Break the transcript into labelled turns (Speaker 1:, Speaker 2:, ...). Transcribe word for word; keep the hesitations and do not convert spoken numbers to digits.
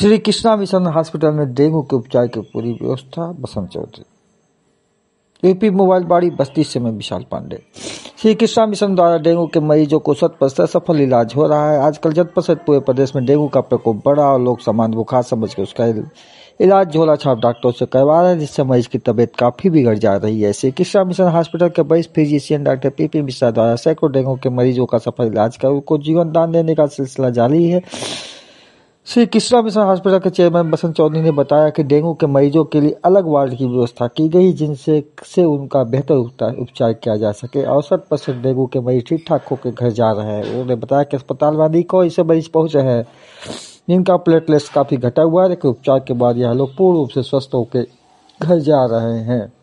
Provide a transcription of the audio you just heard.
Speaker 1: Shri Krishna mission hospital में dengue के उपचार की पूरी व्यवस्था। बसंत चौधरी। यूपी मोबाइल बाड़ी बस्ती से मैं विशाल पांडे। श्री कृष्णा मिशन द्वारा डेंगू के मरीजों को शत प्रतिशत सफल इलाज हो रहा है। आजकल जत प्रतिशत पूरे प्रदेश में डेंगू का प्रकोप बढ़ा और लोग सामान्य बुखार समझ के उसका इलाज झोला छाप डॉक्टरों से करवा रहे हैं, जिससे मरीज की तबीयत काफी बिगड़ जा रही है। श्री कृष्णा मिशन हॉस्पिटल के वरिष्ठ physician doctor P P Mishra द्वारा सैकड़ों डेंगू के मरीजों का सफल इलाज कर उनको जीवन दान देने का सिलसिला जारी है। श्री कृष्णा मिशन हॉस्पिटल के चेयरमैन बसंत चौधरी ने बताया कि डेंगू के मरीजों के लिए अलग वार्ड की व्यवस्था की गई, जिनसे से उनका बेहतर उपचार किया जा सके और शत प्रतिशत डेंगू के मरीज ठीक ठाक होकर घर जा रहे हैं। उन्होंने बताया कि अस्पताल में अधिक और इससे मरीज पहुंचे हैं जिनका प्लेटलेट्स काफी घटा हुआ है, लेकिन उपचार के बाद यह लोग पूर्ण रूप से स्वस्थ होकर घर जा रहे हैं।